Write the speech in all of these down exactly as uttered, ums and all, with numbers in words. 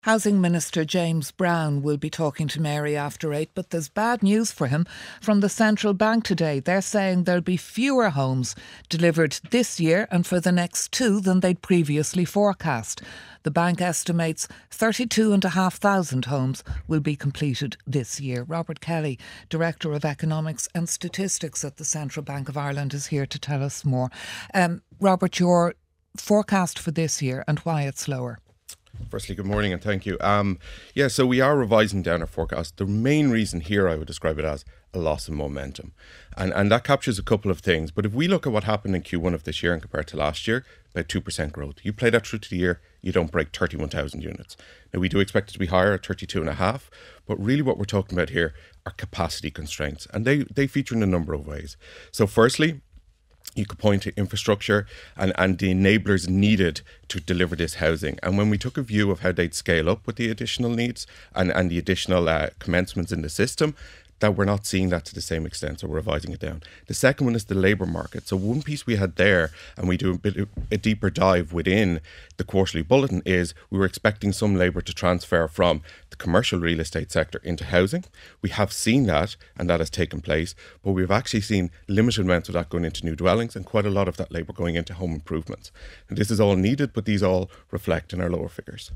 Housing Minister James Brown will be talking to Mary after eight, but there's bad news for him from the Central Bank today. They're saying there'll be fewer homes delivered this year and for the next two than they'd previously forecast. The bank estimates thirty-two and a half thousand homes will be completed this year. Robert Kelly, Director of Economics and Statistics at the Central Bank of Ireland, is here to tell us more. Um, Robert, your forecast for this year and why it's lower? Firstly, good morning and thank you. Um, yeah, so we are revising down our forecast. The main reason here I would describe it as a loss in momentum. And and that captures a couple of things. But if we look at what happened in Q one of this year and compared to last year, about two percent growth. You play that through to the year, you don't break thirty-one thousand units. Now, we do expect it to be higher at thirty-two and a half, but really what we're talking about here are capacity constraints. And they, they feature in a number of ways. So firstly, you could point to infrastructure and, and the enablers needed to deliver this housing. And when we took a view of how they'd scale up with the additional needs and, and the additional uh, commencements in the system, that we're not seeing that to the same extent, so we're revising it down. The second one is the labour market. So one piece we had there, and we do a bit of a deeper dive within the quarterly bulletin, is we were expecting some labour to transfer from the commercial real estate sector into housing. We have seen that, and that has taken place, but we've actually seen limited amounts of that going into new dwellings and quite a lot of that labour going into home improvements. And this is all needed, but these all reflect in our lower figures.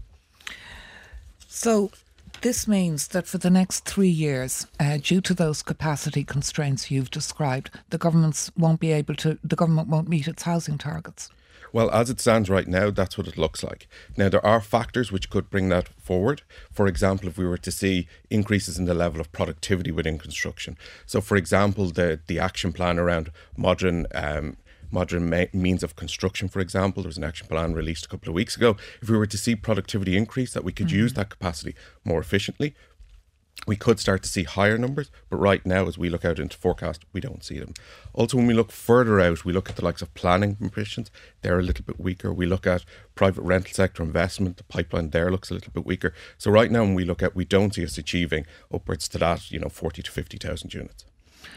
So this means that for the next three years, uh, due to those capacity constraints you've described, the governments won't be able to. The government won't meet its housing targets. Well, as it stands right now, that's what it looks like. Now, there are factors which could bring that forward. For example, if we were to see increases in the level of productivity within construction. So, for example, the the action plan around modern um, modern ma- means of construction, for example. There was an action plan released a couple of weeks ago. If we were to see productivity increase, that we could mm-hmm. use that capacity more efficiently, we could start to see higher numbers. But right now, as we look out into forecast, we don't see them. Also, when we look further out, we look at the likes of planning permissions. They're a little bit weaker. We look at private rental sector investment. The pipeline there looks a little bit weaker. So right now, when we look at, we don't see us achieving upwards to that, you know, forty to fifty thousand units.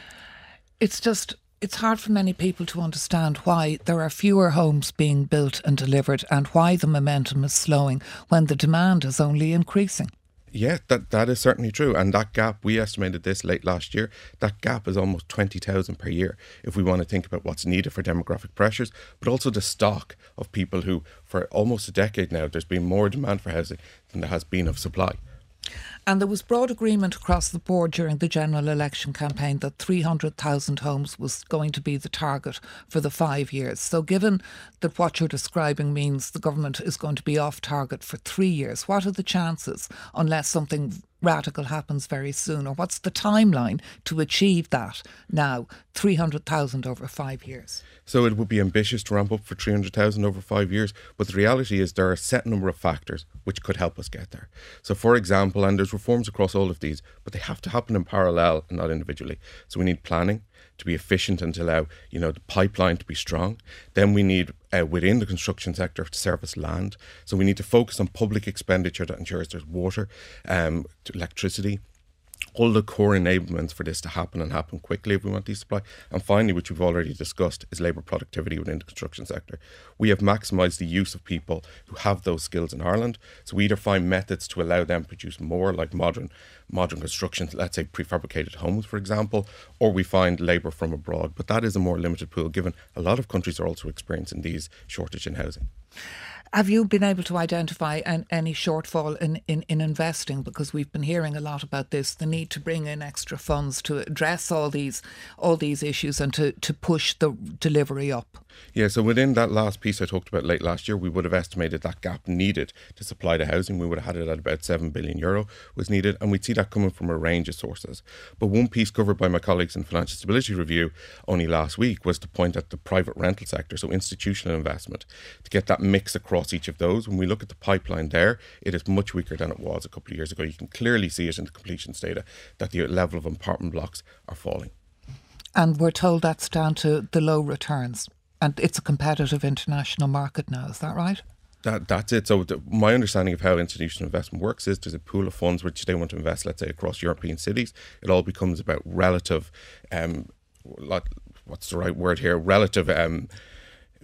It's just... It's hard for many people to understand why there are fewer homes being built and delivered and why the momentum is slowing when the demand is only increasing. Yeah, that, that is certainly true. And that gap, we estimated this late last year, that gap is almost twenty thousand per year if we want to think about what's needed for demographic pressures, but also the stock of people who, for almost a decade now, there's been more demand for housing than there has been of supply. And there was broad agreement across the board during the general election campaign that three hundred thousand homes was going to be the target for the five years. So given that what you're describing means the government is going to be off target for three years, what are the chances, unless something radical happens very soon, or what's the timeline to achieve that now, three hundred thousand over five years? So it would be ambitious to ramp up for three hundred thousand over five years, but the reality is there are a set number of factors which could help us get there. So for example, and there's reforms across all of these, but they have to happen in parallel and not individually. So we need planning to be efficient and to allow, you know, the pipeline to be strong. Then we need, uh, within the construction sector, to service land. So we need to focus on public expenditure that ensures there's water, um, electricity, all the core enablements for this to happen and happen quickly if we want these supply. And finally, which we've already discussed, is labour productivity within the construction sector. We have maximised the use of people who have those skills in Ireland. So we either find methods to allow them to produce more, like modern modern construction, let's say prefabricated homes, for example, or we find labour from abroad. But that is a more limited pool, given a lot of countries are also experiencing these shortage in housing. Have you been able to identify an, any shortfall in, in, in investing? Because we've been hearing a lot about this, the need to bring in extra funds to address all these all these issues and to, to push the delivery up. Yeah, so within that last piece I talked about late last year, we would have estimated that gap needed to supply the housing. We would have had it at about seven billion euro was needed, and we'd see that coming from a range of sources. But one piece covered by my colleagues in Financial Stability Review only last week was to point at the private rental sector, so institutional investment, to get that mix across each of those. When we look at the pipeline there, it is much weaker than it was a couple of years ago. You can clearly see it in the completions data that the level of apartment blocks are falling. And we're told that's down to the low returns. And it's a competitive international market now, is that right? That That's it. So the, my understanding of how institutional investment works is there's a pool of funds which they want to invest, let's say, across European cities. It all becomes about relative, um, what's the right word here, relative um,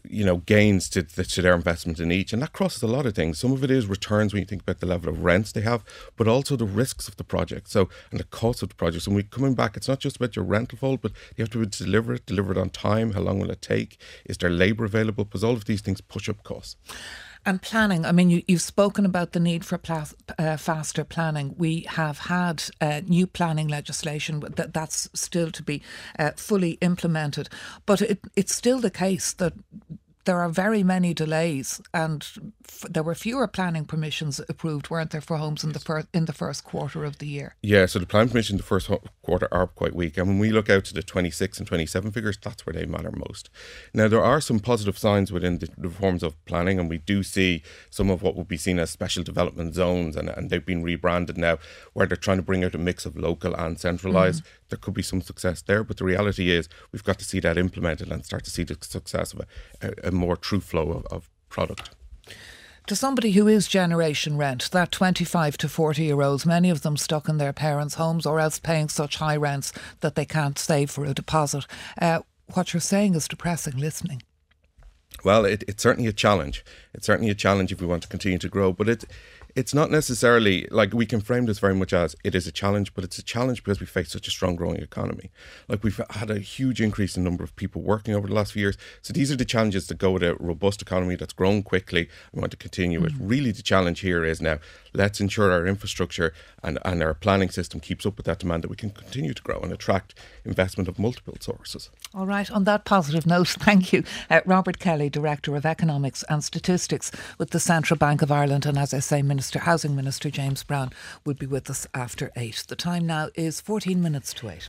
you know, gains to, to their investment in each. And that crosses a lot of things. Some of it is returns when you think about the level of rents they have, but also the risks of the project. So, and the cost of the project. So when we're coming back, it's not just about your rental fold, but you have to deliver it, deliver it on time. How long will it take? Is there labour available? Because all of these things push up costs. And planning, I mean, you, you've spoken about the need for pla- uh, faster planning. We have had uh, new planning legislation that that's still to be uh, fully implemented. But it, it's still the case that there are very many delays, and f- there were fewer planning permissions approved, weren't there, for homes in the first in the first quarter of the year? Yeah, so the planning permission in the first ho- quarter are quite weak, and when we look out to the twenty-six and twenty-seven figures, that's where they matter most. Now, there are some positive signs within the reforms of planning, and we do see some of what would be seen as special development zones, and, and they've been rebranded now, where they're trying to bring out a mix of local and centralised. Mm. There could be some success there, but the reality is we've got to see that implemented and start to see the success of a, a, a more true flow of, of product. To somebody who is generation rent, that twenty-five to forty year olds, many of them stuck in their parents' homes or else paying such high rents that they can't save for a deposit, uh, what you're saying is depressing listening. Well, it, it's certainly a challenge. It's certainly a challenge if we want to continue to grow, but it's It's not necessarily, like, we can frame this very much as it is a challenge, but it's a challenge because we face such a strong growing economy. Like, we've had a huge increase in the number of people working over the last few years. So these are the challenges that go with a robust economy that's grown quickly. We want to continue mm. it. Really, the challenge here is now, let's ensure our infrastructure and, and our planning system keeps up with that demand, that we can continue to grow and attract investment of multiple sources. All right, on that positive note, thank you. Uh, Robert Kelly, Director of Economics and Statistics with the Central Bank of Ireland, and as I say, Minister Housing Minister James Browne will be with us after eight. The time now is fourteen minutes to eight.